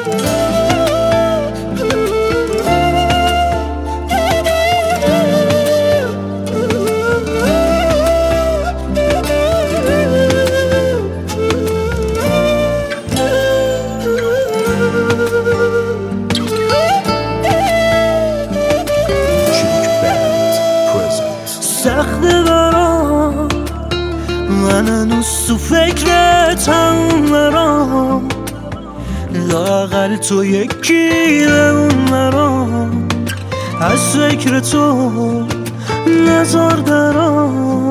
سخته برام من هنوز تو فکرتم برام لااقل تو یکی بمون برام از فکر تو نزار درام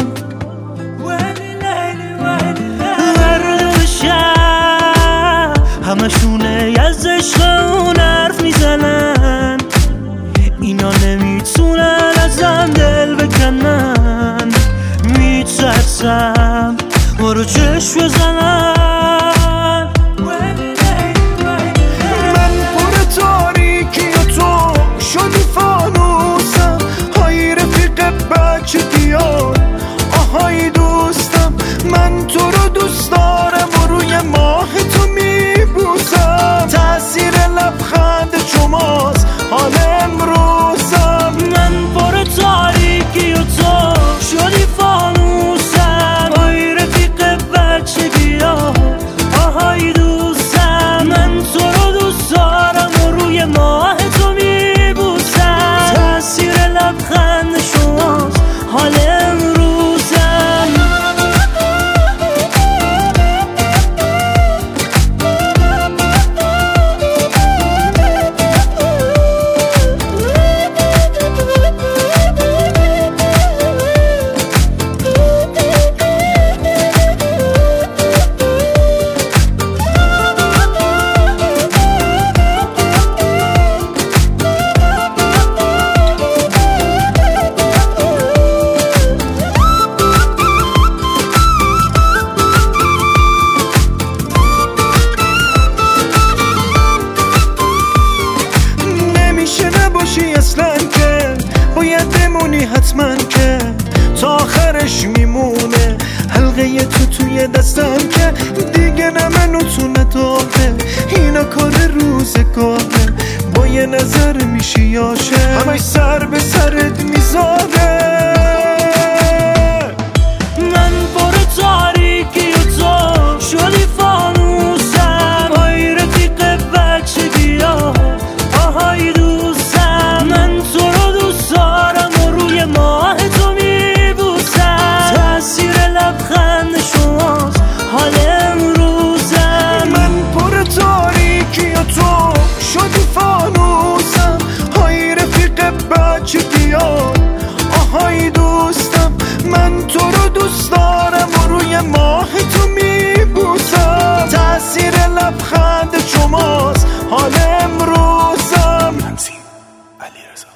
مردم شهر همشونه از عشقمون حرف میزنن اینا نمیتونن ازم دل بکنن میترسم برو چشم بزنن من پر تاریکی و تو شدی فانوسم های رفیق بچه دیار آهای دوستم من تو رو دوست دارم و روی ماه تو میبوسم تأثیر لبخند شماست حال امروزم من پر تاریکی و تو شدی فانوسم های رفیق بچگی ها آهای دوستم من تو رو دوست دارم و روی ماه تو میبوسم تأثیر لبخند شماست حال امروزم اصلا که باید بمونی حتما که تا آخرش میمونه حلقه تو توی دستم که دیگه نه منو تو نداره اینا کار روزگاره با یه نظر میشی عاشق همش سر به سرت میذاره من پر تاریکی و تو شدی فانوسم های رفیق بچگی ها آهای دوستم من تو رو دوست دارم و روی ماه تو میبوسم تأثیر لبخند شماست حال امروزم من پر تاریکی و تو شدی فانوسم های رفیق بچگی ها آهای دوستم من تو رو دوست دارم و روی ماه تو میبوسم تأثیر لبخند شماست حال امروزم. تنظیم علیرضا.